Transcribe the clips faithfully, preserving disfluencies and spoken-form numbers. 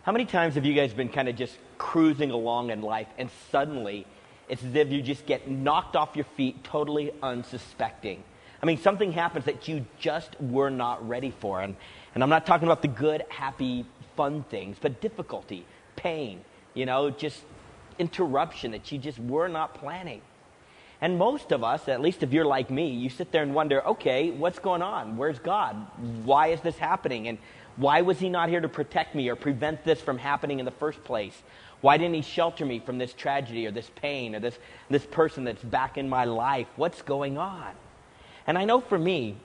How many times have you guys been kind of just cruising along in life and suddenly it's as if you just get knocked off your feet totally unsuspecting? I mean, something happens that you just were not ready for. And, and I'm not talking about the good, happy, fun things, but difficulty, pain, you know, just interruption that you just were not planning. And most of us, at least if you're like me, you sit there and wonder, okay, what's going on? Where's God? Why is this happening? And why was he not here to protect me or prevent this from happening in the first place? Why didn't he shelter me from this tragedy or this pain or this, this person that's back in my life? What's going on? And I know for me,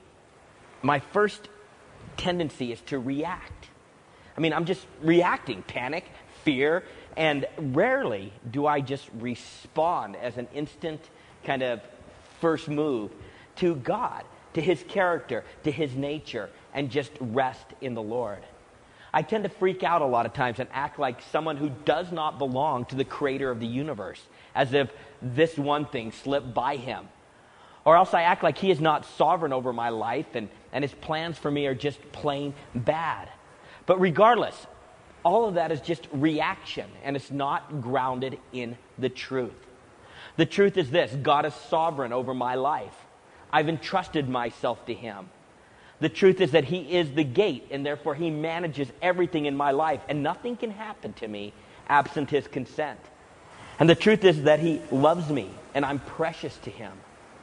my first tendency is to react. I mean, I'm just reacting, panic, fear, and rarely do I just respond as an instant kind of first move to God, to his character, to his nature, and just rest in the Lord. I tend to freak out a lot of times and act like someone who does not belong to the creator of the universe, as if this one thing slipped by him. Or else I act like he is not sovereign over my life and, and his plans for me are just plain bad. But regardless, all of that is just reaction and it's not grounded in the truth. The truth is this: God is sovereign over my life. I've entrusted myself to him. The truth is that he is the gate, and therefore he manages everything in my life, and nothing can happen to me absent his consent. And the truth is that he loves me, and I'm precious to him.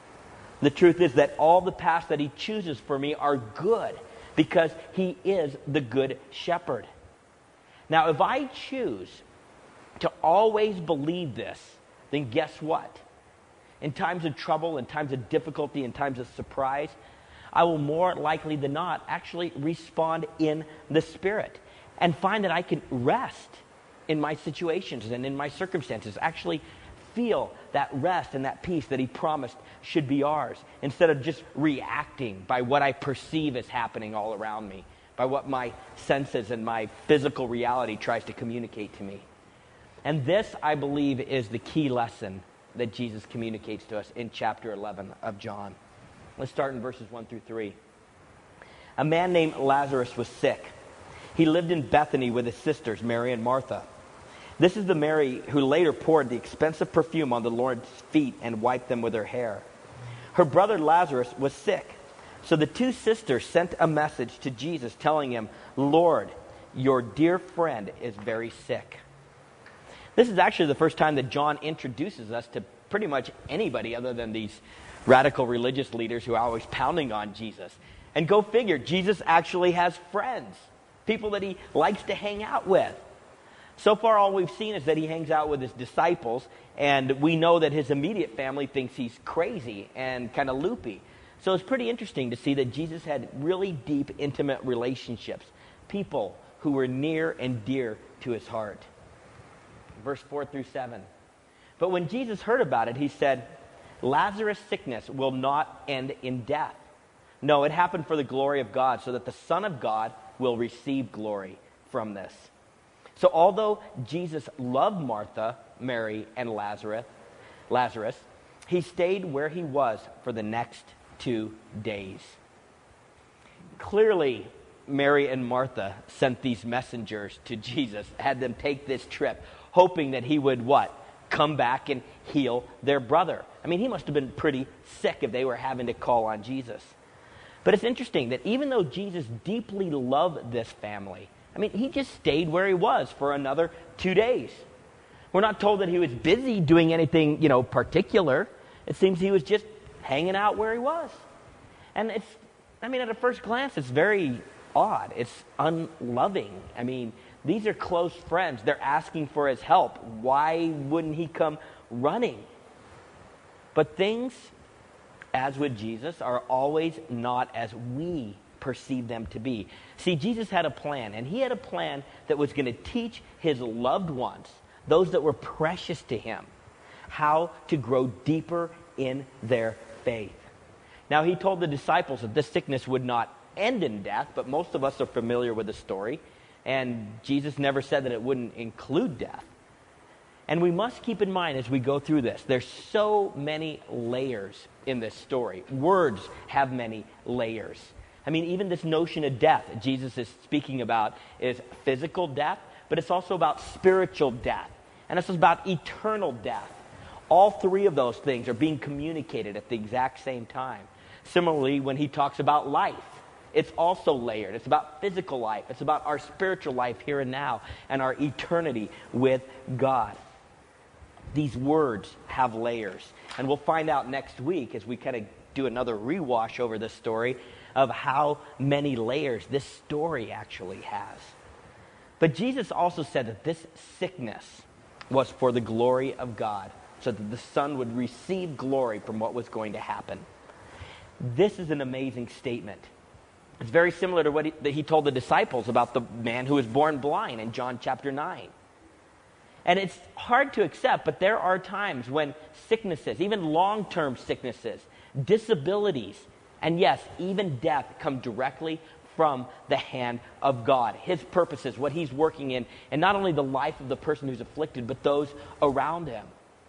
The truth is that all the paths that he chooses for me are good, because he is the good shepherd. Now, if I choose to always believe this, then guess what? In times of trouble, in times of difficulty, in times of surprise, I will more likely than not actually respond in the Spirit and find that I can rest in my situations and in my circumstances, actually feel that rest and that peace that he promised should be ours, instead of just reacting by what I perceive is happening all around me, by what my senses and my physical reality tries to communicate to me. And this, I believe, is the key lesson that Jesus communicates to us in chapter eleven of John. Let's start in verses one through three. A man named Lazarus was sick. He lived in Bethany with his sisters, Mary and Martha. This is the Mary who later poured the expensive perfume on the Lord's feet and wiped them with her hair. Her brother Lazarus was sick. So the two sisters sent a message to Jesus telling him, "Lord, your dear friend is very sick." This is actually the first time that John introduces us to pretty much anybody other than these radical religious leaders who are always pounding on Jesus. And go figure, Jesus actually has friends, people that he likes to hang out with. So far, all we've seen is that he hangs out with his disciples, and we know that his immediate family thinks he's crazy and kind of loopy. So it's pretty interesting to see that Jesus had really deep, intimate relationships, people who were near and dear to his heart. Verse four through seven. But when Jesus heard about it, he said, "Lazarus' sickness will not end in death. No, it happened for the glory of God, so that the Son of God will receive glory from this." So although Jesus loved Martha, Mary, and Lazarus, Lazarus, he stayed where he was for the next two days. Clearly, Mary and Martha sent these messengers to Jesus, had them take this trip, hoping that he would what? Come back and heal their brother. I mean, he must have been pretty sick if they were having to call on Jesus. But it's interesting that even though Jesus deeply loved this family, I mean, he just stayed where he was for another two days. We're not told that he was busy doing anything, you know, particular. It seems he was just hanging out where he was. And it's, I mean, at a first glance, it's very odd. It's unloving. I mean, these are close friends. They're asking for his help. Why wouldn't he come running? But things, as with Jesus, are always not as we perceive them to be. See, Jesus had a plan, and he had a plan that was going to teach his loved ones, those that were precious to him, how to grow deeper in their faith. Now, he told the disciples that this sickness would not end in death, but most of us are familiar with the story. And Jesus never said that it wouldn't include death. And we must keep in mind as we go through this, there's so many layers in this story. Words have many layers. I mean, even this notion of death Jesus is speaking about is physical death, but it's also about spiritual death. And it's about eternal death. All three of those things are being communicated at the exact same time. Similarly, when he talks about life, it's also layered. It's about physical life. It's about our spiritual life here and now and our eternity with God. These words have layers. And we'll find out next week as we kind of do another rewash over this story of how many layers this story actually has. But Jesus also said that this sickness was for the glory of God, so that the Son would receive glory from what was going to happen. This is an amazing statement. It's very similar to what he, that he told the disciples about the man who was born blind in John chapter nine. And it's hard to accept, but there are times when sicknesses, even long-term sicknesses, disabilities, and yes, even death come directly from the hand of God. His purposes, what he's working in, and not only the life of the person who's afflicted, but those around him.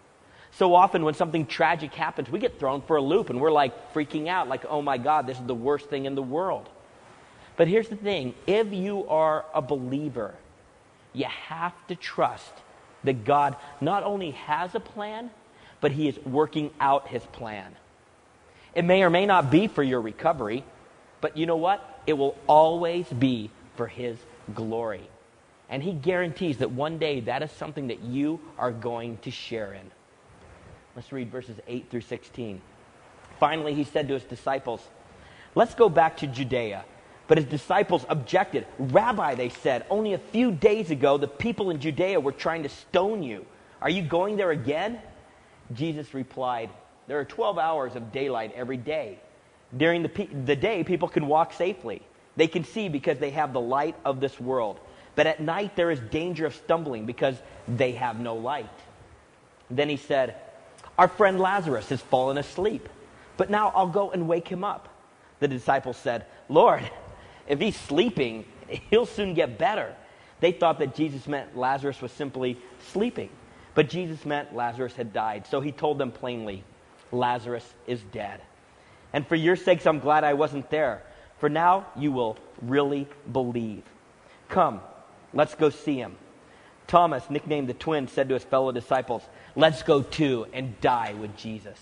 So often when something tragic happens, we get thrown for a loop and we're like freaking out, like, oh my God, this is the worst thing in the world. But here's the thing, if you are a believer, you have to trust that God not only has a plan, but he is working out his plan. It may or may not be for your recovery, but you know what? It will always be for his glory. And he guarantees that one day that is something that you are going to share in. Let's read verses eight through sixteen. Finally, he said to his disciples, let's go back to Judea. But his disciples objected. Rabbi, they said, only a few days ago the people in Judea were trying to stone you. Are you going there again? Jesus replied, there are twelve hours of daylight every day. During the, pe- the day, people can walk safely. They can see because they have the light of this world. But at night there is danger of stumbling because they have no light. Then he said, our friend Lazarus has fallen asleep, but now I'll go and wake him up. The disciples said, Lord, if he's sleeping, he'll soon get better. They thought that Jesus meant Lazarus was simply sleeping, but Jesus meant Lazarus had died. So he told them plainly, Lazarus is dead. And for your sakes, I'm glad I wasn't there, for now you will really believe. Come, let's go see him. Thomas, nicknamed the twin, said to his fellow disciples, let's go too and die with Jesus.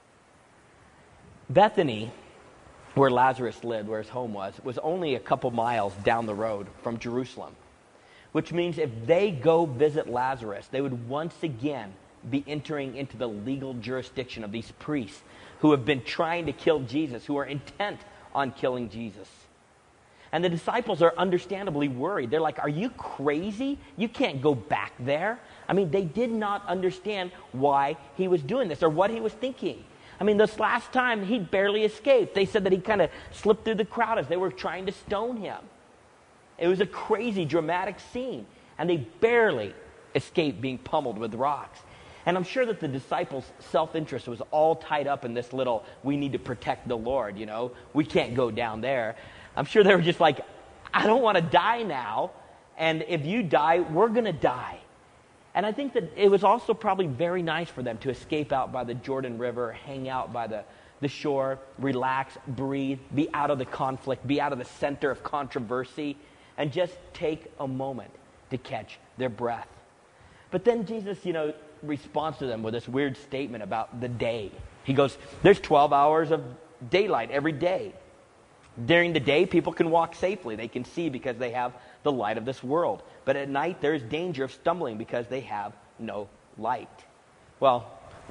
Bethany, where Lazarus lived, where his home was, was only a couple miles down the road from Jerusalem. Which means if they go visit Lazarus, they would once again be entering into the legal jurisdiction of these priests who have been trying to kill Jesus, who are intent on killing Jesus. And the disciples are understandably worried. They're like, are you crazy? You can't go back there. I mean, they did not understand why he was doing this or what he was thinking. I mean, this last time, he barely escaped. They said that he kind of slipped through the crowd as they were trying to stone him. It was a crazy, dramatic scene. And they barely escaped being pummeled with rocks. And I'm sure that the disciples' self-interest was all tied up in this little, we need to protect the Lord, you know. We can't go down there. I'm sure they were just like, I don't want to die now. And if you die, we're going to die. And I think that it was also probably very nice for them to escape out by the Jordan River, hang out by the, the shore, relax, breathe, be out of the conflict, be out of the center of controversy, and just take a moment to catch their breath. But then Jesus, you know, responds to them with this weird statement about the day. He goes, there's twelve hours of daylight every day. During the day, people can walk safely. They can see because they have the light of this world. But at night, there's danger of stumbling because they have no light. Well,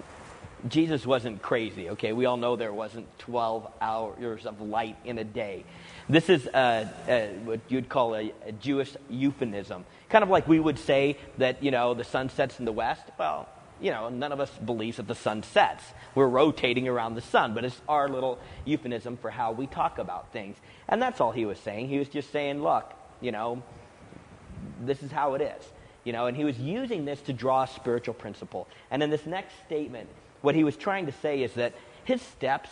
Jesus wasn't crazy, okay? We all know there wasn't twelve hours of light in a day. This is uh, uh, what you'd call a, a Jewish euphemism. Kind of like we would say that, you know, the sun sets in the west. Well, you know, none of us believes that the sun sets. We're rotating around the sun, but it's our little euphemism for how we talk about things. And that's all he was saying. He was just saying, look, you know, this is how it is. You know, and he was using this to draw a spiritual principle. And in this next statement, what he was trying to say is that his steps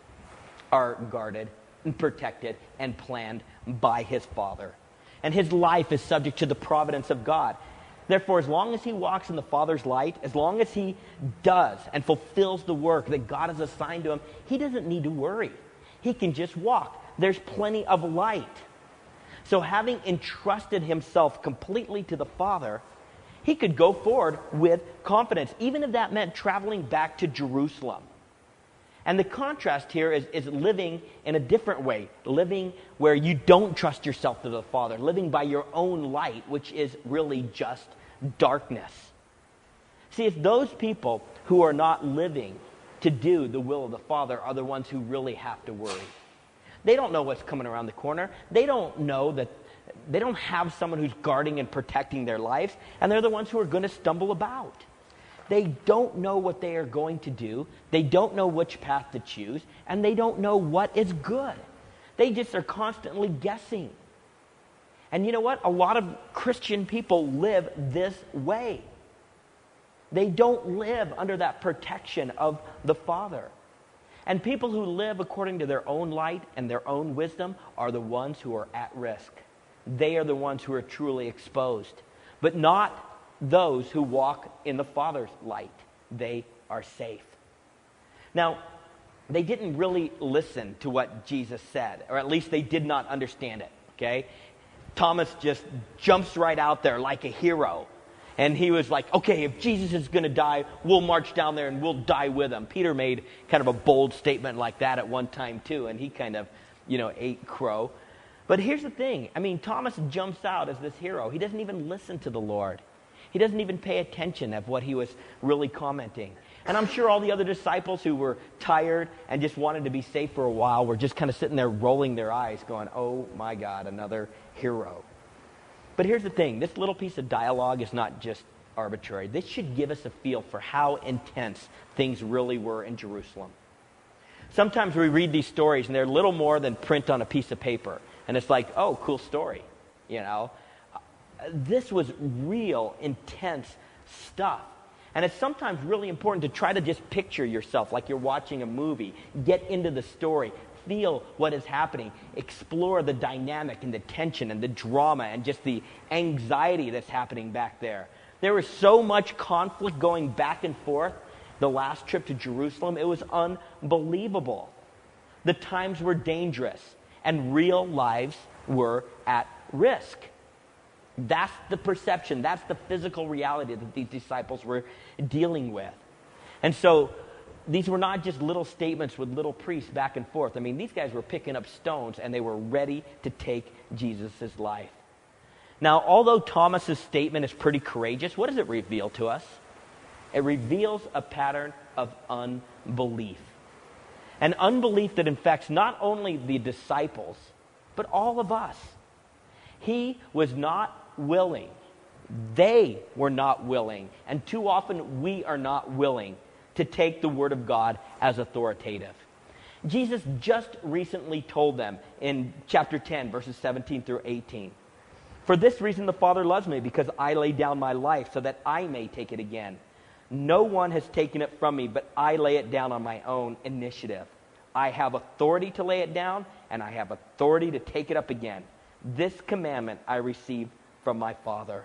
are guarded and protected and planned by his Father. And his life is subject to the providence of God. Therefore, as long as he walks in the Father's light, as long as he does and fulfills the work that God has assigned to him, he doesn't need to worry. He can just walk. There's plenty of light. So having entrusted himself completely to the Father, he could go forward with confidence, even if that meant traveling back to Jerusalem. And the contrast here is, is living in a different way, living where you don't trust yourself to the Father, living by your own light, which is really just darkness. See, it's those people who are not living to do the will of the Father are the ones who really have to worry. They don't know what's coming around the corner. They don't know that they don't have someone who's guarding and protecting their lives, and they're the ones who are going to stumble about. They don't know what they are going to do. They don't know which path to choose, and they don't know what is good. They just are constantly guessing. And you know what? A lot of Christian people live this way. They don't live under that protection of the Father. And people who live according to their own light and their own wisdom are the ones who are at risk. They are the ones who are truly exposed, but not those who walk in the Father's light. They are safe. Now, they didn't really listen to what Jesus said, or at least they did not understand it, okay? Thomas just jumps right out there like a hero. And he was like, okay, if Jesus is going to die, we'll march down there and we'll die with him. Peter made kind of a bold statement like that at one time too, and he kind of, you know, ate crow. But here's the thing. I mean, Thomas jumps out as this hero. He doesn't even listen to the Lord. He doesn't even pay attention of what he was really commenting. And I'm sure all the other disciples who were tired and just wanted to be safe for a while were just kind of sitting there rolling their eyes going, oh my God, another hero. But here's the thing. This little piece of dialogue is not just arbitrary. This should give us a feel for how intense things really were in Jerusalem. Sometimes we read these stories and they're little more than print on a piece of paper. And it's like, oh, cool story, you know. This was real, intense stuff. And it's sometimes really important to try to just picture yourself like you're watching a movie. Get into the story. Feel what is happening. Explore the dynamic and the tension and the drama and just the anxiety that's happening back there. There was so much conflict going back and forth the last trip to Jerusalem. It was unbelievable. The times were dangerous and real lives were at risk. That's the perception. That's the physical reality that these disciples were dealing with. And so these were not just little statements with little priests back and forth. I mean, these guys were picking up stones and they were ready to take Jesus' life. Now, although Thomas's statement is pretty courageous, what does it reveal to us? It reveals a pattern of unbelief. An unbelief that infects not only the disciples, but all of us. He was not willing. They were not willing. And too often we are not willing to take the Word of God as authoritative. Jesus just recently told them in chapter ten, verses seventeen through eighteen, "For this reason the Father loves me, because I lay down my life so that I may take it again. No one has taken it from me, but I lay it down on my own initiative. I have authority to lay it down, and I have authority to take it up again. This commandment I received from my Father."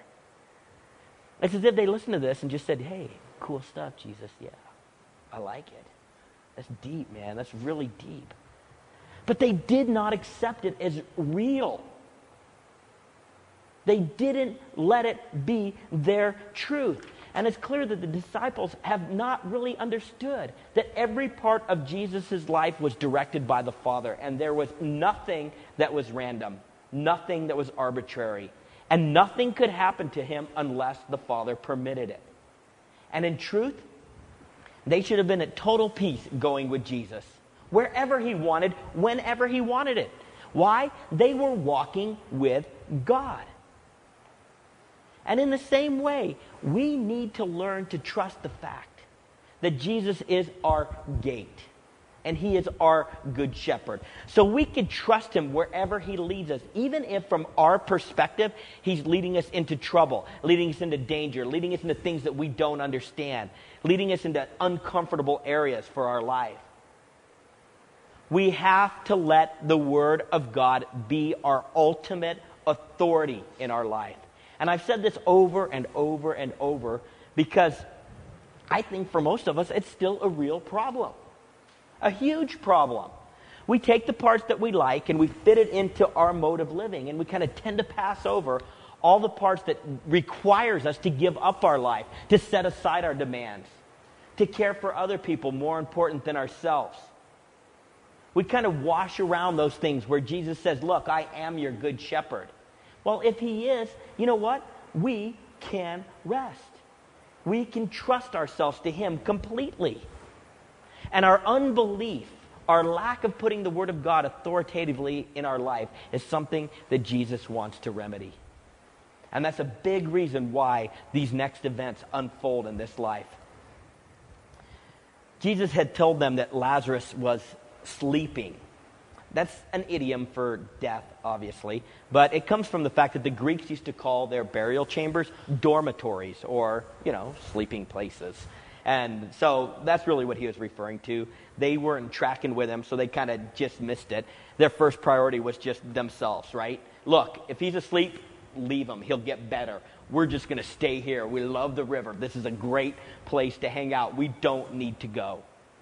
It's as if they listened to this and just said, hey, cool stuff, Jesus. Yeah, I like it. That's deep, man. That's really deep. But they did not accept it as real. They didn't let it be their truth. And it's clear that the disciples have not really understood that every part of Jesus' life was directed by the Father, and there was nothing that was random, nothing that was arbitrary, and nothing could happen to him unless the Father permitted it. And in truth, they should have been at total peace going with Jesus, wherever he wanted, whenever he wanted it. Why? They were walking with God. And in the same way, we need to learn to trust the fact that Jesus is our gate and he is our good shepherd. So we can trust him wherever he leads us, even if from our perspective, he's leading us into trouble, leading us into danger, leading us into things that we don't understand, leading us into uncomfortable areas for our life. We have to let the Word of God be our ultimate authority in our life. And I've said this over and over and over because I think for most of us, it's still a real problem. A huge problem. We take the parts that we like and we fit it into our mode of living, and we kind of tend to pass over all the parts that requires us to give up our life, to set aside our demands, to care for other people more important than ourselves. We kind of wash around those things where Jesus says, look, I am your good shepherd. Well, if he is, you know what? We can rest. We can trust ourselves to him completely. And our unbelief, our lack of putting the Word of God authoritatively in our life is something that Jesus wants to remedy. And that's a big reason why these next events unfold in this life. Jesus had told them that Lazarus was sleeping. That's an idiom for death, obviously, but it comes from the fact that the Greeks used to call their burial chambers dormitories, or, you know, sleeping places. And so that's really what he was referring to. They weren't tracking with him, so they kind of just missed it. Their first priority was just themselves, right? Look, if he's asleep, leave him. He'll get better. We're just going to stay here. We love the river. This is a great place to hang out. We don't need to go.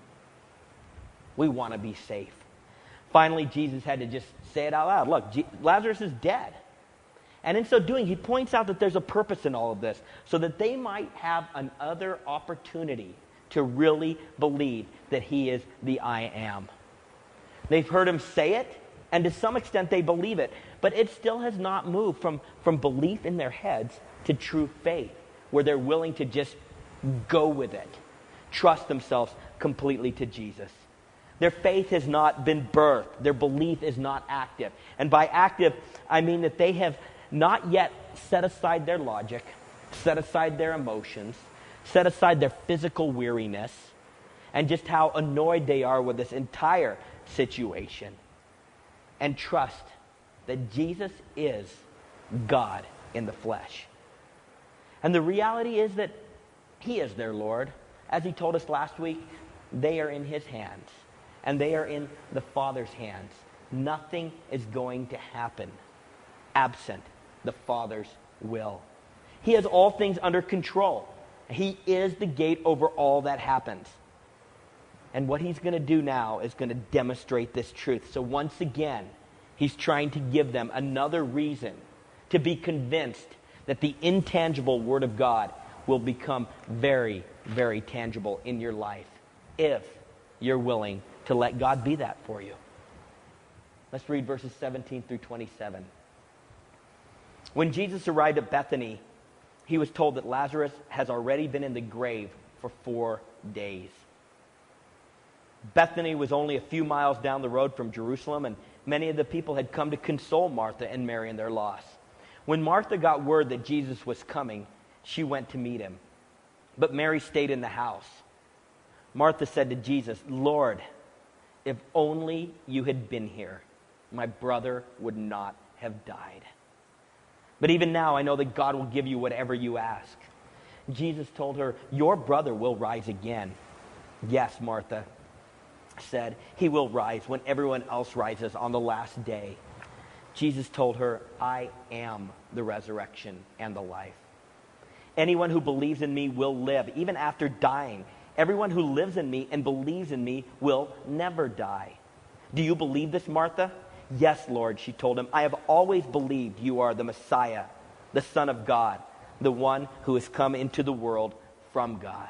We want to be safe. Finally, Jesus had to just say it out loud. Look, G- Lazarus is dead. And in so doing, he points out that there's a purpose in all of this, so that they might have another opportunity to really believe that he is the I am. They've heard him say it, and to some extent they believe it, but it still has not moved from, from belief in their heads to true faith, where they're willing to just go with it, trust themselves completely to Jesus. Their faith has not been birthed. Their belief is not active. And by active, I mean that they have not yet set aside their logic, set aside their emotions, set aside their physical weariness, and just how annoyed they are with this entire situation, and trust that Jesus is God in the flesh. And the reality is that he is their Lord. As he told us last week, they are in his hands. And they are in the Father's hands. Nothing is going to happen absent the Father's will. He has all things under control. He is the gate over all that happens. And what he's going to do now is going to demonstrate this truth. So once again, he's trying to give them another reason to be convinced that the intangible Word of God will become very, very tangible in your life if you're willing to let God be that for you. Let's read verses seventeen through twenty-seven. When Jesus arrived at Bethany, he was told that Lazarus has already been in the grave for four days. Bethany was only a few miles down the road from Jerusalem, and many of the people had come to console Martha and Mary in their loss. When Martha got word that Jesus was coming, she went to meet him. But Mary stayed in the house. Martha said to Jesus, "Lord, if only you had been here, my brother would not have died. But even now I know that God will give you whatever you ask." Jesus told her, "Your brother will rise again." "Yes," Martha said, "he will rise when everyone else rises on the last day." Jesus told her, "I am the resurrection and the life. Anyone who believes in me will live, even after dying. Everyone who lives in me and believes in me will never die." "Do you believe this, Martha?" "Yes, Lord," she told him. "I have always believed you are the Messiah, the Son of God, the one who has come into the world from God."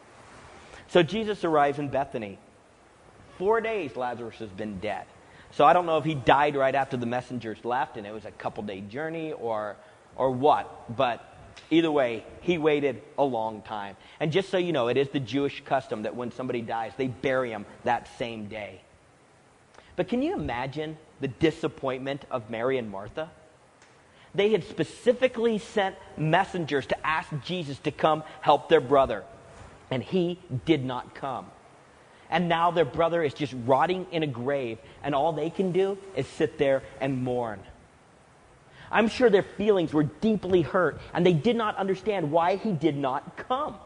So Jesus arrives in Bethany. Four days Lazarus has been dead. So I don't know if he died right after the messengers left and it was a couple-day journey or or what, but either way, he waited a long time. And just so you know, it is the Jewish custom that when somebody dies, they bury him that same day. But can you imagine the disappointment of Mary and Martha? They had specifically sent messengers to ask Jesus to come help their brother, and he did not come. And now their brother is just rotting in a grave, and all they can do is sit there and mourn. I'm sure their feelings were deeply hurt, and they did not understand why he did not come.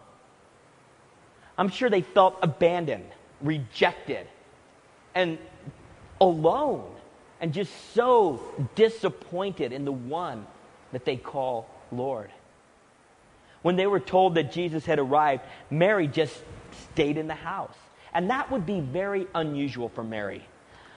I'm sure they felt abandoned, rejected, and alone, and just so disappointed in the one that they call Lord. When they were told that Jesus had arrived, Mary just stayed in the house. And that would be very unusual for Mary.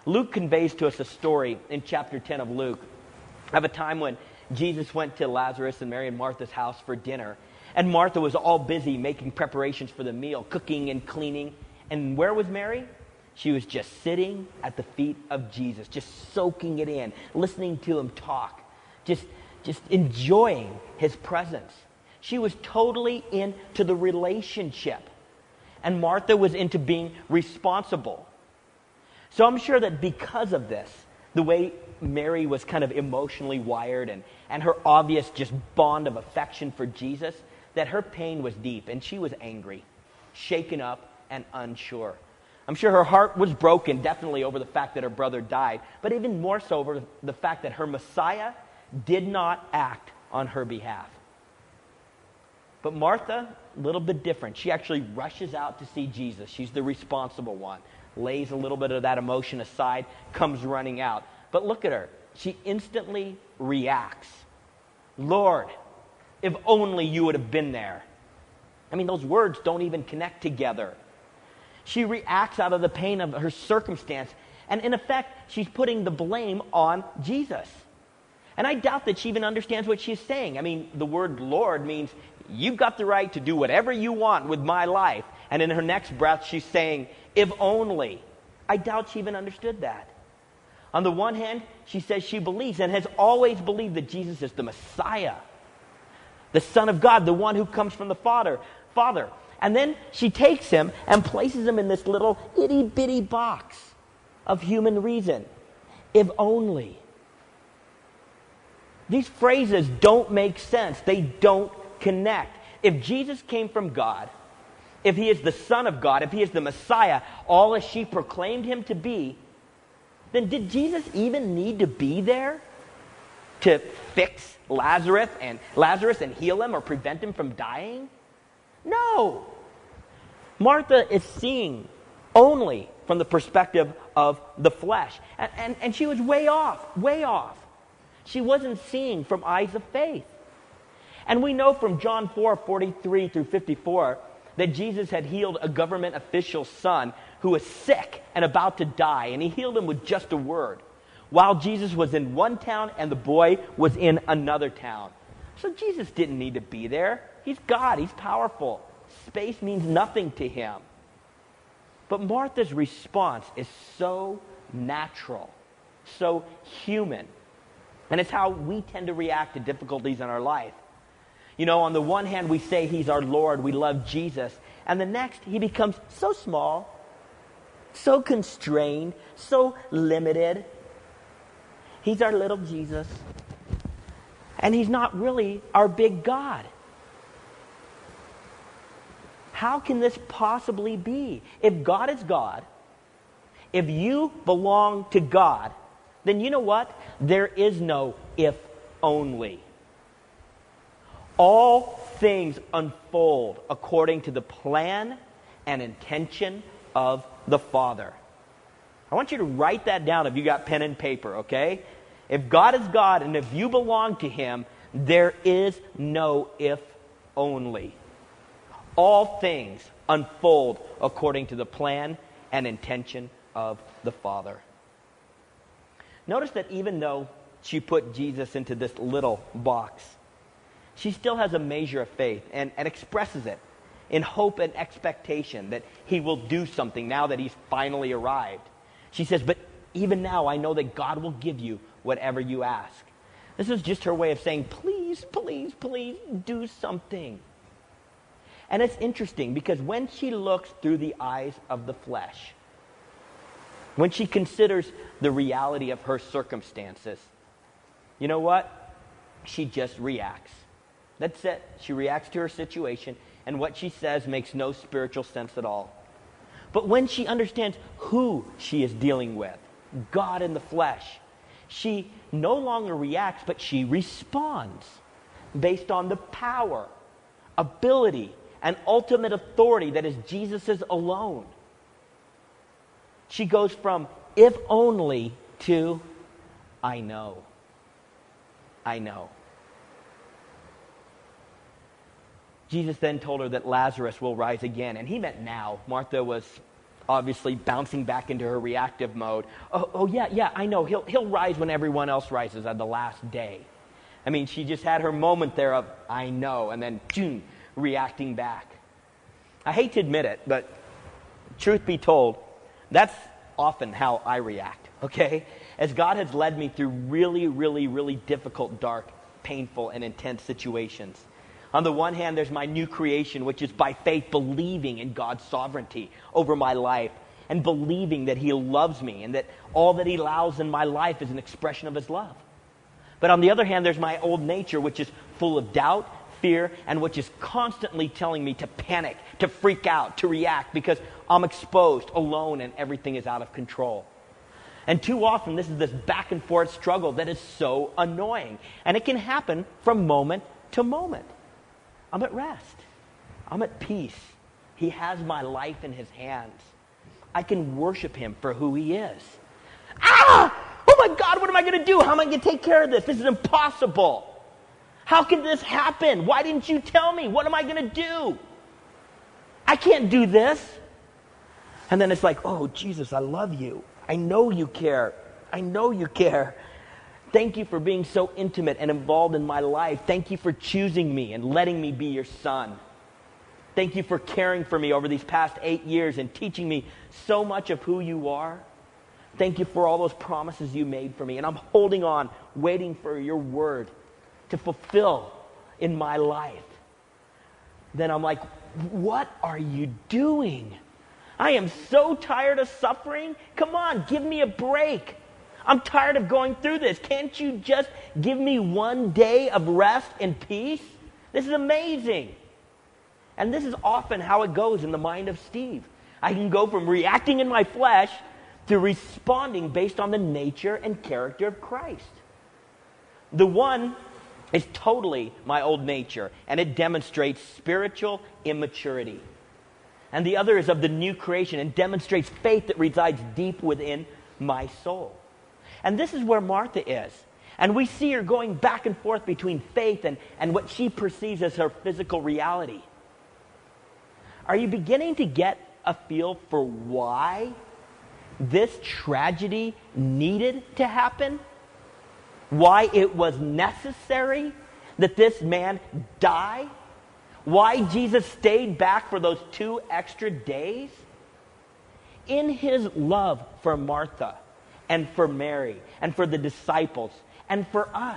Luke conveys to us a story in chapter ten of Luke of a time when Jesus went to Lazarus and Mary and Martha's house for dinner. And Martha was all busy making preparations for the meal, cooking and cleaning. And where was Mary? She was just sitting at the feet of Jesus, just soaking it in, listening to him talk, just, just enjoying his presence. She was totally into the relationship. And Martha was into being responsible. So I'm sure that because of this, the way Mary was kind of emotionally wired and, and her obvious just bond of affection for Jesus, that her pain was deep and she was angry, shaken up and unsure. I'm sure her heart was broken, definitely over the fact that her brother died, but even more so over the fact that her Messiah did not act on her behalf. But Martha, a little bit different. She actually rushes out to see Jesus. She's the responsible one. Lays a little bit of that emotion aside, comes running out. But look at her. She instantly reacts. Lord, if only you would have been there. I mean, those words don't even connect together. She reacts out of the pain of her circumstance. And in effect, she's putting the blame on Jesus. And I doubt that she even understands what she's saying. I mean, the word Lord means you've got the right to do whatever you want with my life. And in her next breath, she's saying, if only. I doubt she even understood that. On the one hand, she says she believes and has always believed that Jesus is the Messiah, the Son of God, the one who comes from the Father. Father. And then she takes him and places him in this little itty-bitty box of human reason. If only. These phrases don't make sense. They don't connect. If Jesus came from God, if he is the Son of God, if he is the Messiah, all as she proclaimed him to be, then did Jesus even need to be there to fix Lazarus and Lazarus and heal him or prevent him from dying? No. Martha is seeing only from the perspective of the flesh. And, and, and she was way off, way off. She wasn't seeing from eyes of faith. And we know from John four, forty-three through fifty-four, that Jesus had healed a government official's son who was sick and about to die, and he healed him with just a word, while Jesus was in one town and the boy was in another town. So Jesus didn't need to be there. He's God. He's powerful. Space means nothing to him. But Martha's response is so natural, so human, and it's how we tend to react to difficulties in our life. You know, on the one hand, we say he's our Lord, we love Jesus. And the next, he becomes so small, so constrained, so limited. He's our little Jesus. And he's not really our big God. How can this possibly be? If God is God, if you belong to God, then you know what? There is no if only. All things unfold according to the plan and intention of the Father. I want you to write that down if you got pen and paper, okay? If God is God and if you belong to him, there is no if only. All things unfold according to the plan and intention of the Father. Notice that even though she put Jesus into this little box, she still has a measure of faith and, and expresses it in hope and expectation that he will do something now that he's finally arrived. She says, but even now I know that God will give you whatever you ask. This is just her way of saying, please, please, please do something. And it's interesting because when she looks through the eyes of the flesh, when she considers the reality of her circumstances, you know what? She just reacts. That's it. She reacts to her situation, and what she says makes no spiritual sense at all. But when she understands who she is dealing with, God in the flesh, she no longer reacts, but she responds based on the power, ability, and ultimate authority that is Jesus's alone. She goes from if only to I know. I know. Jesus then told her that Lazarus will rise again, and he meant now. Martha was obviously bouncing back into her reactive mode. Oh, oh yeah, yeah, I know. He'll, he'll rise when everyone else rises on the last day. I mean, she just had her moment there of, I know, and then, boom, reacting back. I hate to admit it, but truth be told, that's often how I react, okay? As God has led me through really, really, really difficult, dark, painful, and intense situations. On the one hand, there's my new creation, which is by faith believing in God's sovereignty over my life and believing that He loves me and that all that He allows in my life is an expression of His love. But on the other hand, there's my old nature, which is full of doubt, fear, and which is constantly telling me to panic, to freak out, to react because I'm exposed, alone, and everything is out of control. And too often, this is this back and forth struggle that is so annoying. And it can happen from moment to moment. I'm at rest. I'm at peace. He has my life in His hands. I can worship Him for who He is. Ah! Oh my God, what am I going to do? How am I going to take care of this? This is impossible. How can this happen? Why didn't you tell me? What am I going to do? I can't do this. And then it's like, oh, Jesus, I love you. I know you care. I know you care. Thank you for being so intimate and involved in my life. Thank you for choosing me and letting me be your son. Thank you for caring for me over these past eight years and teaching me so much of who you are. Thank you for all those promises you made for me. And I'm holding on, waiting for your word to fulfill in my life. Then I'm like, what are you doing? I am so tired of suffering. Come on, give me a break. I'm tired of going through this. Can't you just give me one day of rest and peace? This is amazing. And this is often how it goes in the mind of Steve. I can go from reacting in my flesh to responding based on the nature and character of Christ. The one is totally my old nature, and it demonstrates spiritual immaturity. And the other is of the new creation and demonstrates faith that resides deep within my soul. And this is where Martha is. And we see her going back and forth between faith and, and what she perceives as her physical reality. Are you beginning to get a feel for why this tragedy needed to happen? Why it was necessary that this man die? Why Jesus stayed back for those two extra days? In His love for Martha and for Mary and for the disciples and for us,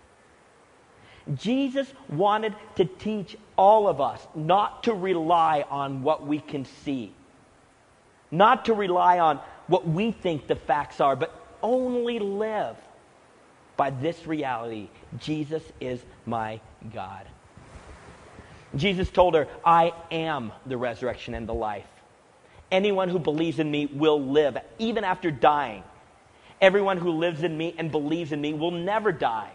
Jesus wanted to teach all of us not to rely on what we can see, not to rely on what we think the facts are, but only live by this reality. Jesus is my God. Jesus told her, I am the resurrection and the life. Anyone who believes in me will live, even after dying. Everyone who lives in me and believes in me will never die.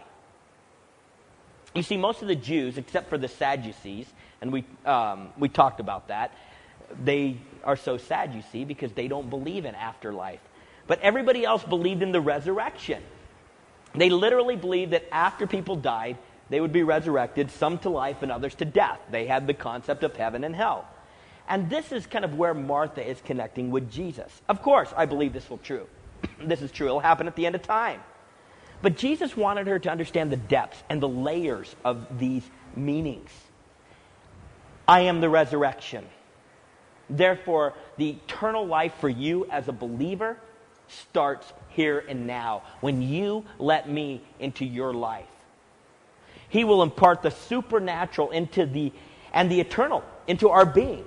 You see, most of the Jews, except for the Sadducees, and we um, we talked about that, they are so sad, you see, because they don't believe in afterlife. But everybody else believed in the resurrection. They literally believed that after people died, they would be resurrected, some to life and others to death. They had the concept of heaven and hell. And this is kind of where Martha is connecting with Jesus. Of course, I believe this will true. This is true. It'll happen at the end of time. But Jesus wanted her to understand the depths and the layers of these meanings. I am the resurrection. Therefore, the eternal life for you as a believer starts here and now when you let me into your life. He will impart the supernatural into the and the eternal into our being,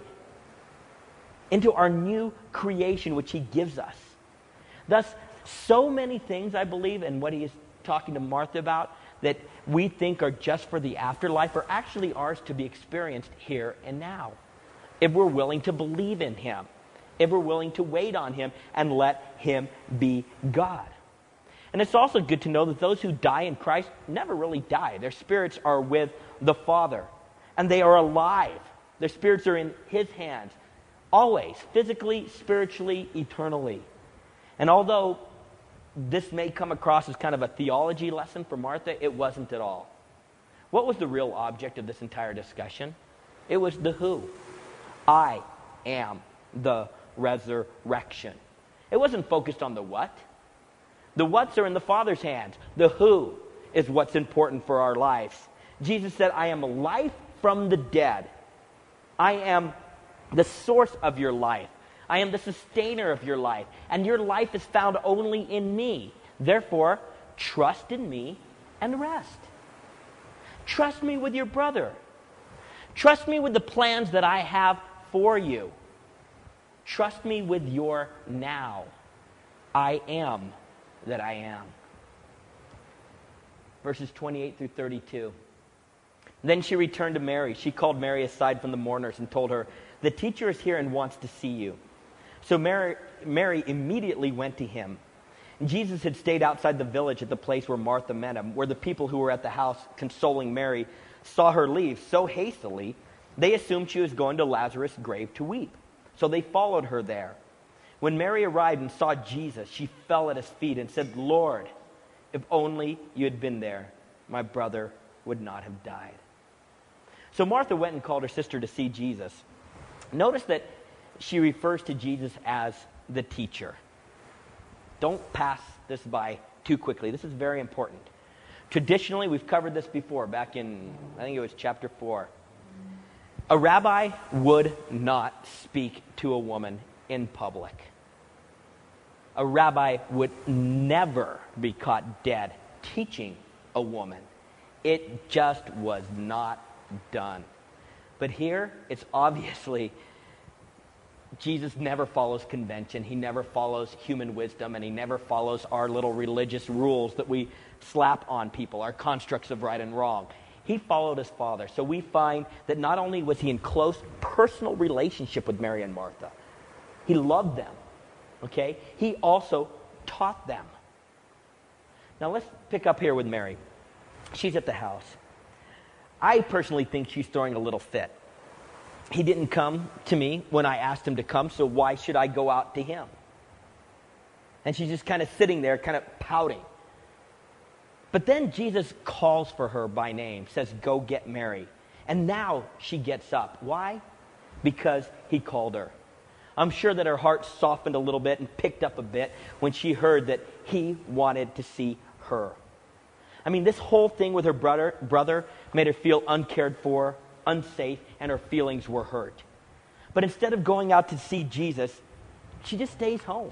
into our new creation which He gives us. Thus, so many things, I believe, and what He is talking to Martha about, that we think are just for the afterlife are actually ours to be experienced here and now, if we're willing to believe in Him, if we're willing to wait on Him and let Him be God. And it's also good to know that those who die in Christ never really die. Their spirits are with the Father, and they are alive. Their spirits are in His hands, always, physically, spiritually, eternally. And although this may come across as kind of a theology lesson for Martha, it wasn't at all. What was the real object of this entire discussion? It was the who. I am the resurrection. It wasn't focused on the what. The what's are in the Father's hands. The who is what's important for our lives. Jesus said, I am life from the dead. I am the source of your life. I am the sustainer of your life. And your life is found only in me. Therefore, trust in me and rest. Trust me with your brother. Trust me with the plans that I have for you. Trust me with your now. I am that I am. Verses twenty-eight through thirty-two. Then she returned to Mary. She called Mary aside from the mourners and told her, the teacher is here and wants to see you. So Mary, Mary immediately went to him. Jesus had stayed outside the village at the place where Martha met him, where the people who were at the house consoling Mary saw her leave so hastily, they assumed she was going to Lazarus' grave to weep. So they followed her there. When Mary arrived and saw Jesus, she fell at his feet and said, Lord, if only you had been there, my brother would not have died. So Martha went and called her sister to see Jesus. Notice that she refers to Jesus as the teacher. Don't pass this by too quickly. This is very important. Traditionally, we've covered this before, back in, I think it was chapter four. A rabbi would not speak to a woman in public. A rabbi would never be caught dead teaching a woman. It just was not done. But here, it's obviously, Jesus never follows convention. He never follows human wisdom, and he never follows our little religious rules that we slap on people, our constructs of right and wrong. He followed his Father. So we find that not only was he in close personal relationship with Mary and Martha, he loved them, okay? He also taught them. Now let's pick up here with Mary. She's at the house. I personally think she's throwing a little fit. He didn't come to me when I asked him to come, so why should I go out to him? And she's just kind of sitting there, kind of pouting. But then Jesus calls for her by name, says, go get Mary. And now she gets up. Why? Because he called her. I'm sure that her heart softened a little bit and picked up a bit when she heard that he wanted to see her. I mean, this whole thing with her brother, brother made her feel uncared for, unsafe, and her feelings were hurt. But instead of going out to see Jesus, she just stays home,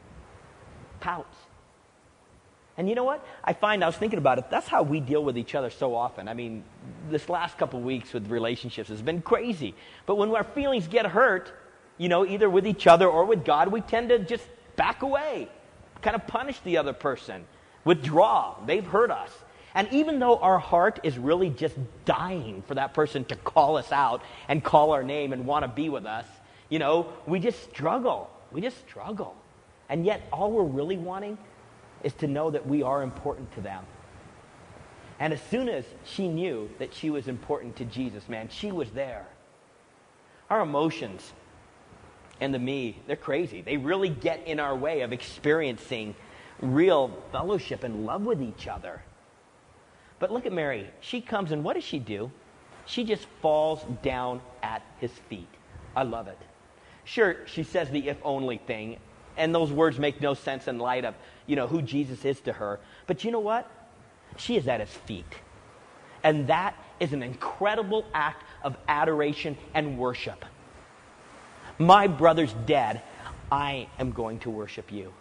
pouts. And you know what? I find, I was thinking about it, that's how we deal with each other so often. I mean, this last couple of weeks with relationships has been crazy. But when our feelings get hurt, you know, either with each other or with God, we tend to just back away, kind of punish the other person, withdraw. They've hurt us. And even though our heart is really just dying for that person to call us out and call our name and want to be with us, you know, we just struggle. We just struggle. And yet all we're really wanting is to know that we are important to them. And as soon as she knew that she was important to Jesus, man, she was there. Our emotions and the me, they're crazy. They really get in our way of experiencing real fellowship and love with each other. But look at Mary. She comes and what does she do? She just falls down at his feet. I love it. Sure, she says the if only thing, and those words make no sense in light of, you know, who Jesus is to her. But you know what? She is at his feet. And that is an incredible act of adoration and worship. My brother's dead. I am going to worship you.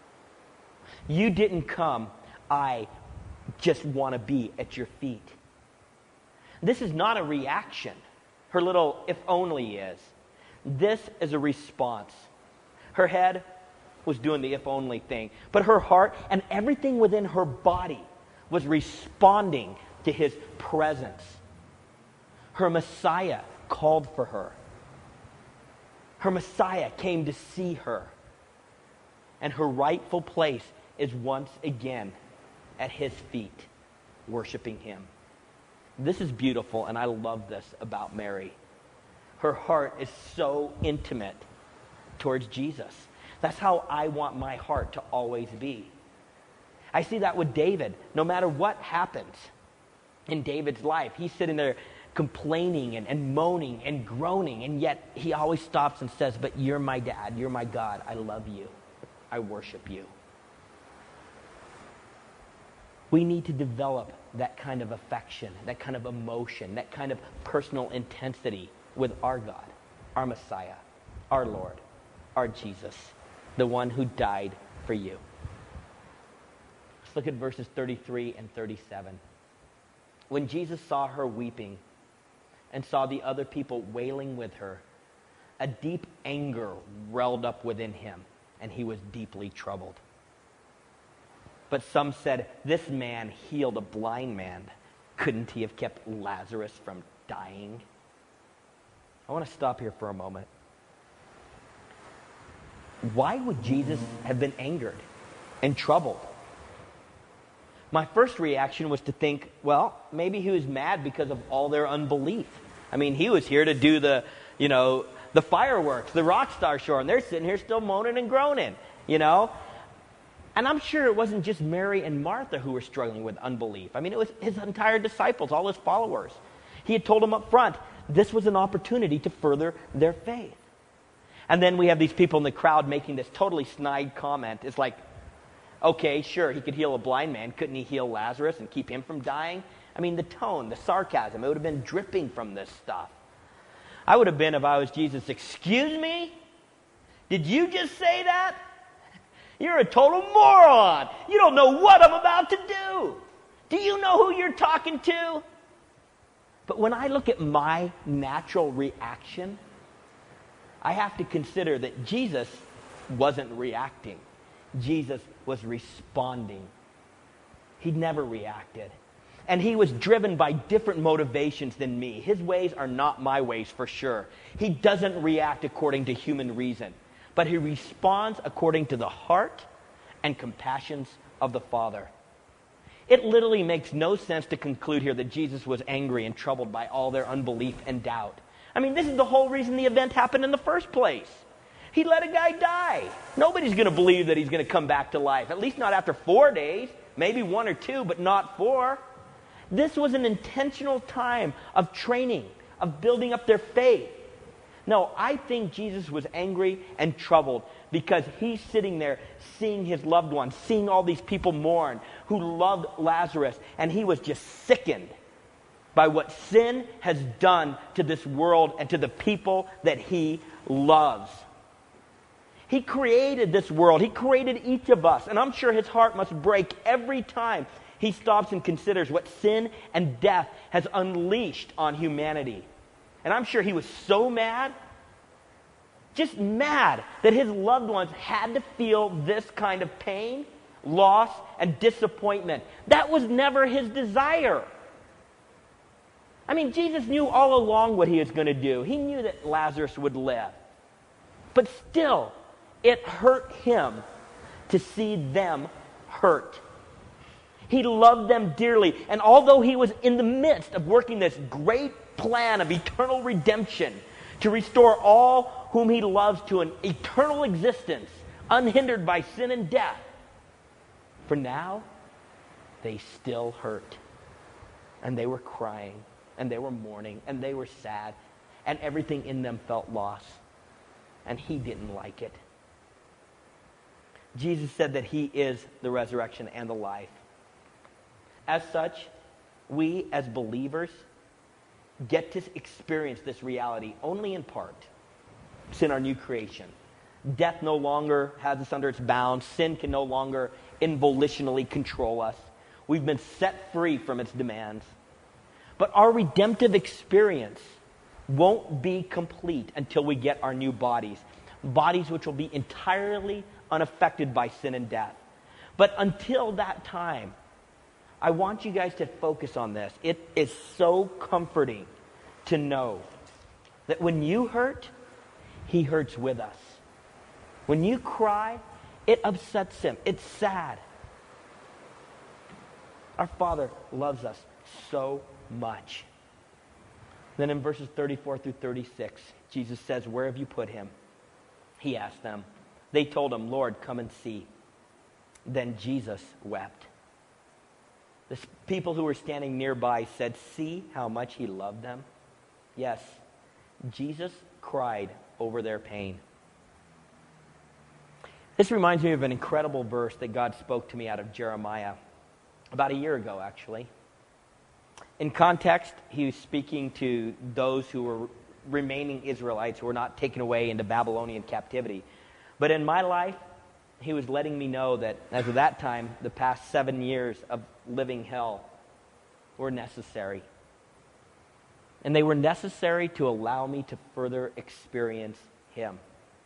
You didn't come. I just want to be at your feet. This is not a reaction. Her little if only is. This is a response. Her head was doing the if only thing, but her heart and everything within her body was responding to his presence. Her Messiah called for her. Her Messiah came to see her. And her rightful place is once again at his feet, worshiping him. This is beautiful, and I love this about Mary. Her heart is so intimate towards Jesus. That's how I want my heart to always be. I see that with David. No matter what happens in David's life, he's sitting there complaining and, and moaning and groaning, and yet he always stops and says, but you're my dad, you're my God, I love you, I worship you. We need to develop that kind of affection, that kind of emotion, that kind of personal intensity with our God, our Messiah, our Lord, our Jesus, the one who died for you. Let's look at verses thirty-three and thirty-seven. When Jesus saw her weeping and saw the other people wailing with her, a deep anger welled up within him, and he was deeply troubled. But some said, this man healed a blind man. Couldn't he have kept Lazarus from dying? I want to stop here for a moment. Why would Jesus have been angered and troubled? My first reaction was to think, well, maybe he was mad because of all their unbelief. I mean, he was here to do the, you know, the fireworks, the rock star show, and they're sitting here still moaning and groaning, you know? And I'm sure it wasn't just Mary and Martha who were struggling with unbelief. I mean, it was his entire disciples, all his followers. He had told them up front, this was an opportunity to further their faith. And then we have these people in the crowd making this totally snide comment. It's like, okay, sure, he could heal a blind man. Couldn't he heal Lazarus and keep him from dying? I mean, the tone, the sarcasm, it would have been dripping from this stuff. I would have been, if I was Jesus, excuse me? Did you just say that? You're a total moron. You don't know what I'm about to do. Do you know who you're talking to? But when I look at my natural reaction, I have to consider that Jesus wasn't reacting. Jesus was responding. He never reacted. And he was driven by different motivations than me. His ways are not my ways for sure. He doesn't react according to human reason, but he responds according to the heart and compassions of the Father. It literally makes no sense to conclude here that Jesus was angry and troubled by all their unbelief and doubt. I mean, this is the whole reason the event happened in the first place. He let a guy die. Nobody's going to believe that he's going to come back to life, at least not after four days, maybe one or two, but not four. This was an intentional time of training, of building up their faith. No, I think Jesus was angry and troubled because he's sitting there seeing his loved ones, seeing all these people mourn who loved Lazarus, and he was just sickened by what sin has done to this world and to the people that he loves. He created this world. He created each of us, and I'm sure his heart must break every time he stops and considers what sin and death has unleashed on humanity. And I'm sure he was so mad, just mad, that his loved ones had to feel this kind of pain, loss, and disappointment. That was never his desire. I mean, Jesus knew all along what he was going to do. He knew that Lazarus would live. But still, it hurt him to see them hurt. He loved them dearly. And although he was in the midst of working this great plan of eternal redemption to restore all whom he loves to an eternal existence, unhindered by sin and death, for now, they still hurt. And they were crying, and they were mourning, and they were sad, and everything in them felt loss. And he didn't like it. Jesus said that he is the resurrection and the life. As such, we as believers get to experience this reality only in part. Sin, our new creation. Death no longer has us under its bounds. Sin can no longer involitionally control us. We've been set free from its demands. But our redemptive experience won't be complete until we get our new bodies. Bodies which will be entirely unaffected by sin and death. But until that time, I want you guys to focus on this. It is so comforting to know that when you hurt, he hurts with us. When you cry, it upsets him. It's sad. Our Father loves us so much. Then in verses thirty-four through thirty-six, Jesus says, "Where have you put him?" He asked them. They told him, "Lord, come and see." Then Jesus wept. The s- people who were standing nearby said, "See how much he loved them?" Yes, Jesus cried over their pain. This reminds me of an incredible verse that God spoke to me out of Jeremiah about a year ago, actually. In context, he was speaking to those who were remaining Israelites who were not taken away into Babylonian captivity. But in my life, he was letting me know that as of that time, the past seven years of living hell were necessary. And they were necessary to allow me to further experience him.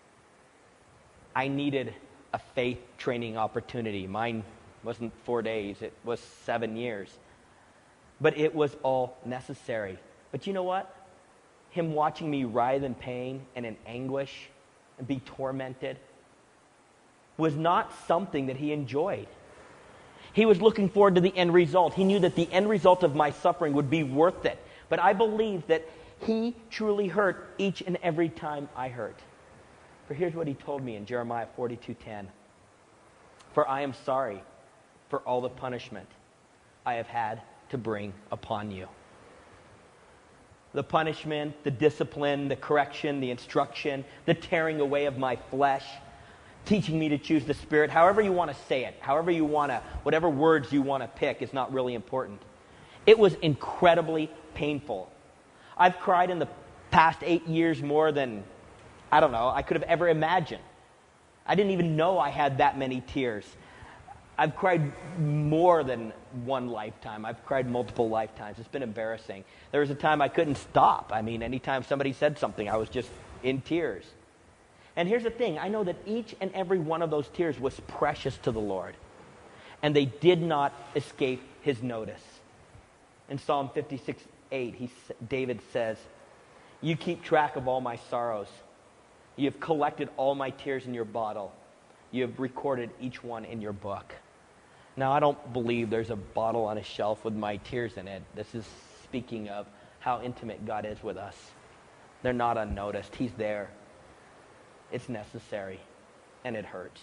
I needed a faith training opportunity. Mine wasn't four days, it was seven years. But it was all necessary. But you know what? Him watching me writhe in pain and in anguish and be tormented was not something that he enjoyed. He was looking forward to the end result. He knew that the end result of my suffering would be worth it. But I believe that he truly hurt each and every time I hurt. For here's what he told me in Jeremiah forty-two ten. "For I am sorry for all the punishment I have had to bring upon you." The punishment, the discipline, the correction, the instruction, the tearing away of my flesh, teaching me to choose the Spirit, however you want to say it, however you want to, whatever words you want to pick is not really important. It was incredibly painful. I've cried in the past eight years more than, I don't know, I could have ever imagined. I didn't even know I had that many tears. I've cried more than one lifetime. I've cried multiple lifetimes. It's been embarrassing. There was a time I couldn't stop. I mean, anytime somebody said something, I was just in tears. And here's the thing. I know that each and every one of those tears was precious to the Lord. And they did not escape his notice. In Psalm fifty-six eight, he, David says, "You keep track of all my sorrows. You have collected all my tears in your bottle. You have recorded each one in your book." Now, I don't believe there's a bottle on a shelf with my tears in it. This is speaking of how intimate God is with us. They're not unnoticed. He's there. It's necessary, and it hurts.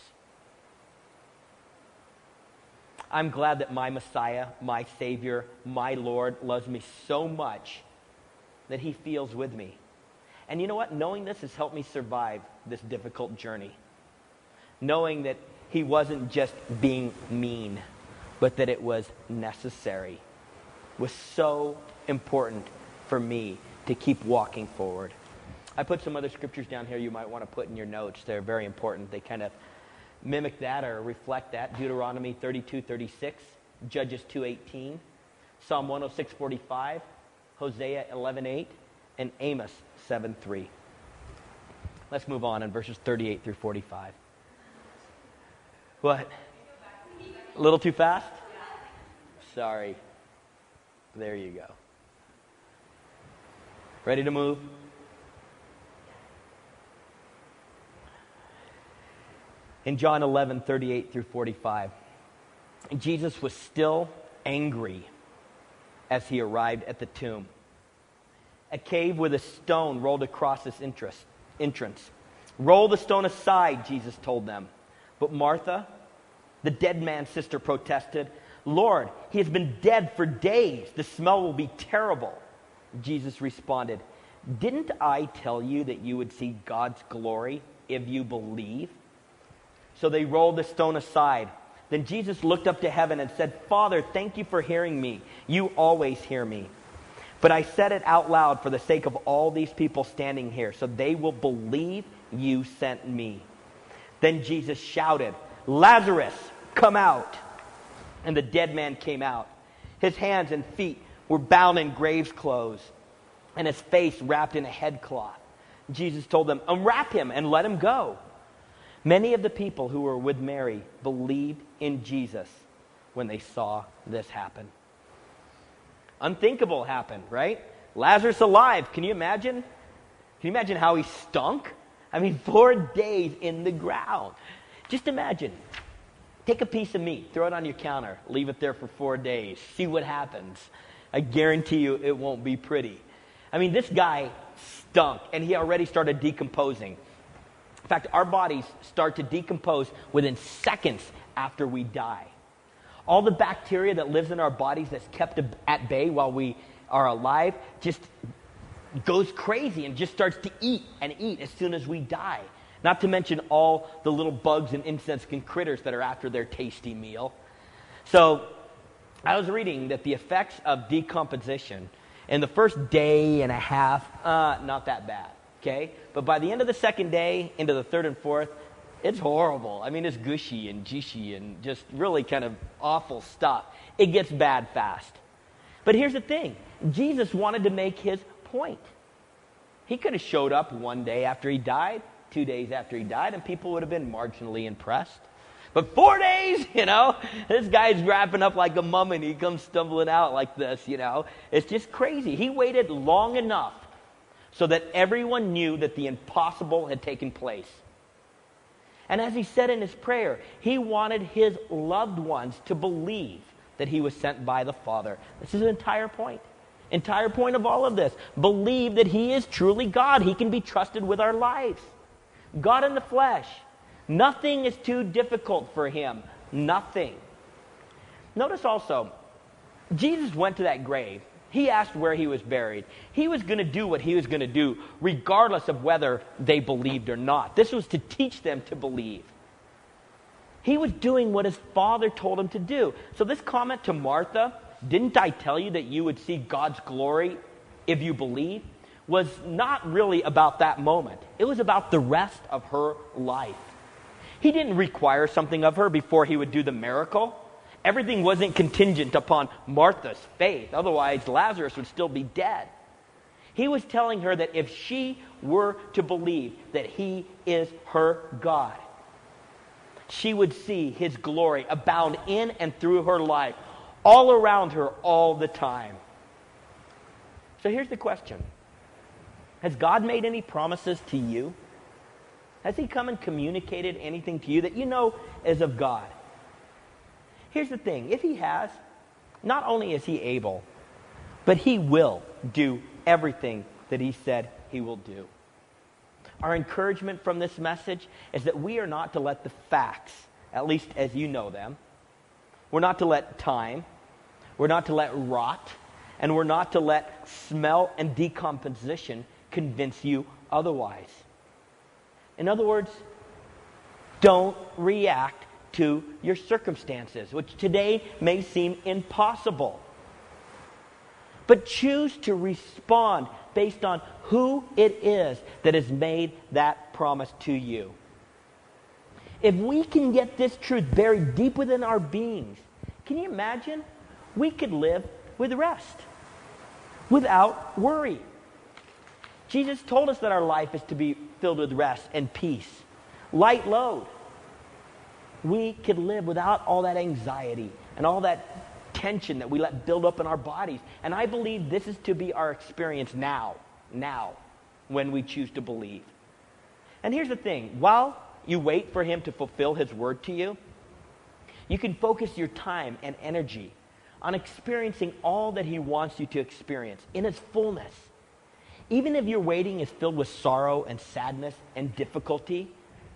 I'm glad that my Messiah, my Savior, my Lord loves me so much that he feels with me. And you know what? Knowing this has helped me survive this difficult journey. Knowing that he wasn't just being mean, but that it was necessary, was so important for me to keep walking forward. I put some other scriptures down here you might want to put in your notes. They're very important. They kind of mimic that or reflect that. Deuteronomy thirty-two thirty-six, Judges two eighteen, Psalm one oh six forty-five, Hosea eleven eight, and Amos seven three. Let's move on in verses thirty-eight through forty-five. What? A little too fast? Sorry. There you go. Ready to move? In John eleven thirty-eight through forty-five, Jesus was still angry as he arrived at the tomb. A cave with a stone rolled across its interest, entrance. "Roll the stone aside," Jesus told them. But Martha, the dead man's sister, protested, "Lord, he has been dead for days. The smell will be terrible." Jesus responded, "Didn't I tell you that you would see God's glory if you believe?" So they rolled the stone aside. Then Jesus looked up to heaven and said, "Father, thank you for hearing me. You always hear me. But I said it out loud for the sake of all these people standing here, so they will believe you sent me." Then Jesus shouted, "Lazarus, come out!" And the dead man came out. His hands and feet were bound in grave's clothes, and his face wrapped in a headcloth. Jesus told them, "Unwrap him and let him go." Many of the people who were with Mary believed in Jesus when they saw this happen. Unthinkable happened, right? Lazarus alive. Can you imagine? Can you imagine how he stunk? I mean, four days in the ground. Just imagine. Take a piece of meat, throw it on your counter, leave it there for four days, see what happens. I guarantee you it won't be pretty. I mean, this guy stunk, and he already started decomposing. In fact, our bodies start to decompose within seconds after we die. All the bacteria that lives in our bodies that's kept at bay while we are alive just goes crazy and just starts to eat and eat as soon as we die. Not to mention all the little bugs and insects and critters that are after their tasty meal. So I was reading that the effects of decomposition in the first day and a half, uh, not that bad, okay? But by the end of the second day, into the third and fourth, it's horrible. I mean, it's gushy and gishy and just really kind of awful stuff. It gets bad fast. But here's the thing. Jesus wanted to make his point. He could have showed up one day after he died, two days after he died, and people would have been marginally impressed. But four days, you know, this guy's wrapping up like a mummy and he comes stumbling out like this, you know. It's just crazy. He waited long enough so that everyone knew that the impossible had taken place. And as he said in his prayer, he wanted his loved ones to believe that he was sent by the Father. This is the entire point. Entire point of all of this. Believe that he is truly God. He can be trusted with our lives. God in the flesh. Nothing is too difficult for him. Nothing. Notice also, Jesus went to that grave. He asked where he was buried. He was going to do what he was going to do, regardless of whether they believed or not. This was to teach them to believe. He was doing what his Father told him to do. So this comment to Martha, didn't I tell you that you would see God's glory if you believe, was not really about that moment. It was about the rest of her life. He didn't require something of her before he would do the miracle. Everything wasn't contingent upon Martha's faith. Otherwise, Lazarus would still be dead. He was telling her that if she were to believe that he is her God, she would see his glory abound in and through her life, all around her, all the time. So here's the question. Has God made any promises to you? Has he come and communicated anything to you that you know is of God? Here's the thing. If he has, not only is he able, but he will do everything that he said he will do. Our encouragement from this message is that we are not to let the facts, at least as you know them, we're not to let time, we're not to let rot, and we're not to let smell and decomposition convince you otherwise. In other words, don't react to your circumstances, which today may seem impossible. But choose to respond based on who it is that has made that promise to you. If we can get this truth buried deep within our beings, can you imagine? We could live with rest, without worry. Jesus told us that our life is to be filled with rest and peace. Light load. We could live without all that anxiety and all that tension that we let build up in our bodies. And I believe this is to be our experience now, now, when we choose to believe. And here's the thing. While you wait for him to fulfill his word to you, you can focus your time and energy on experiencing all that he wants you to experience in its fullness. Even if your waiting is filled with sorrow and sadness and difficulty,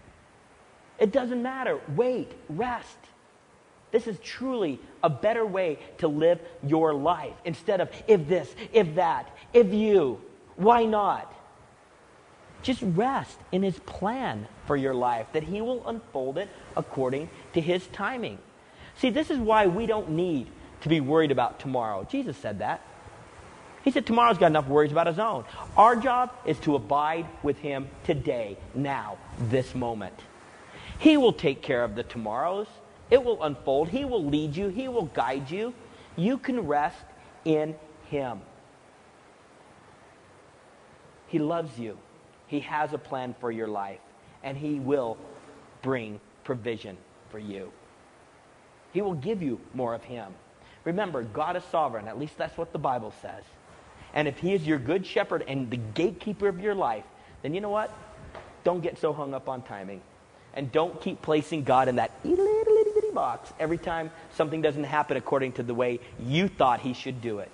it doesn't matter. Wait, rest. This is truly a better way to live your life. Instead of if this, if that, if you, why not? Just rest in his plan for your life, that he will unfold it according to his timing. See, this is why we don't need to be worried about tomorrow. Jesus said that. He said tomorrow's got enough worries about his own. Our job is to abide with him today, now, this moment. He will take care of the tomorrows. It will unfold. He will lead you. He will guide you. You can rest in him. He loves you. He has a plan for your life. And he will bring provision for you. He will give you more of him. Remember, God is sovereign. At least that's what the Bible says. And if he is your good shepherd and the gatekeeper of your life, then you know what? Don't get so hung up on timing. And don't keep placing God in that little, little, little box every time something doesn't happen according to the way you thought he should do it.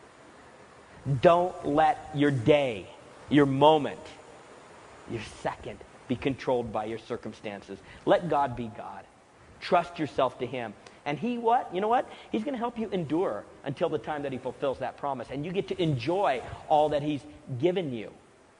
Don't let your day, your moment, your second be controlled by your circumstances. Let God be God. Trust yourself to him. And he what? You know what? He's going to help you endure until the time that he fulfills that promise. And you get to enjoy all that he's given you.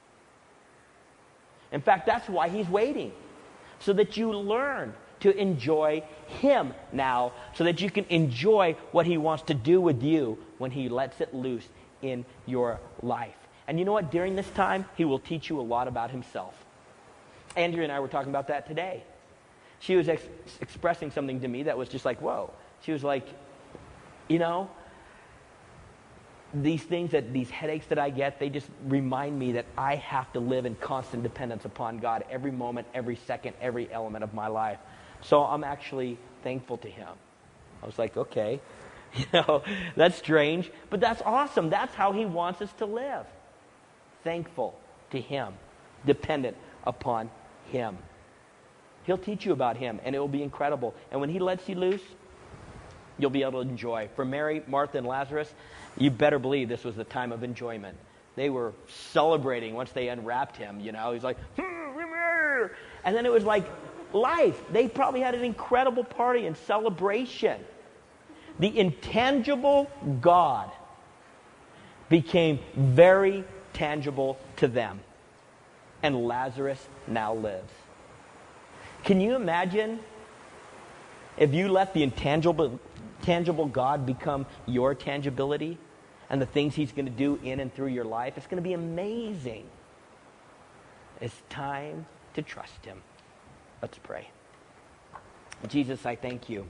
In fact, that's why he's waiting. So that you learn to enjoy him now. So that you can enjoy what he wants to do with you when he lets it loose in your life. And you know what? During this time, he will teach you a lot about himself. Andrea and I were talking about that today. She was ex- expressing something to me that was just like, whoa. She was like, you know, these things, that these headaches that I get, they just remind me that I have to live in constant dependence upon God every moment, every second, every element of my life. So I'm actually thankful to him. I was like, okay, you know, that's strange, but that's awesome. That's how he wants us to live. Thankful to him, dependent upon him. He'll teach you about him, and it will be incredible. And when he lets you loose, you'll be able to enjoy. For Mary, Martha, and Lazarus, you better believe this was the time of enjoyment. They were celebrating once they unwrapped him, you know. He's like, and then it was like life. They probably had an incredible party and celebration. The intangible God became very tangible to them. And Lazarus now lives. Can you imagine if you let the intangible tangible God become your tangibility and the things he's going to do in and through your life? It's going to be amazing. It's time to trust him. Let's pray. Jesus, I thank you.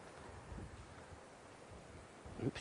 Oops.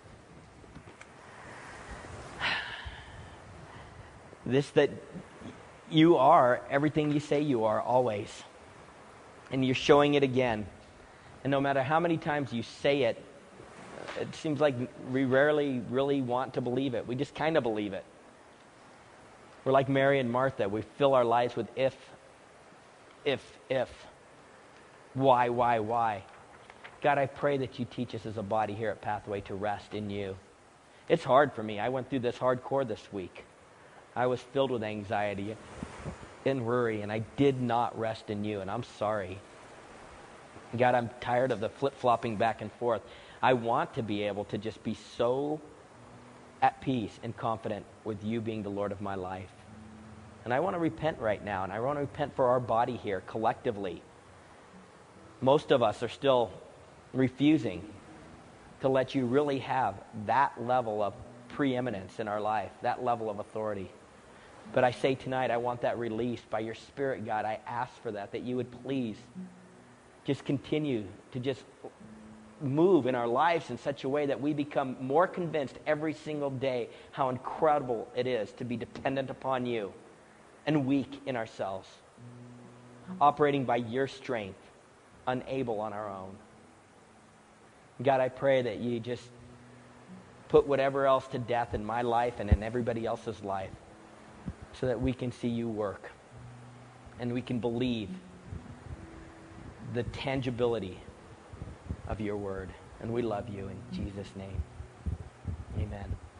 This that you are everything you say you are always. And you're showing it again. And no matter how many times you say it, it seems like we rarely really want to believe it. We just kind of believe it. We're like Mary and Martha. We fill our lives with if, if, if. Why, why, why? God, I pray that you teach us as a body here at Pathway to rest in you. It's hard for me. I went through this hardcore this week. I was filled with anxiety and worry, and I did not rest in you, and I'm sorry. God, I'm tired of the flip-flopping back and forth. I want to be able to just be so at peace and confident with you being the Lord of my life. And I want to repent right now, and I want to repent for our body here collectively. Most of us are still refusing to let you really have that level of preeminence in our life, that level of authority. But I say tonight, I want that released by your Spirit, God. I ask for that, that you would please just continue to just move in our lives in such a way that we become more convinced every single day how incredible it is to be dependent upon you and weak in ourselves, operating by your strength, unable on our own. God, I pray that you just put whatever else to death in my life and in everybody else's life so that we can see you work and we can believe the tangibility of your word. And we love you in Jesus' name. Amen.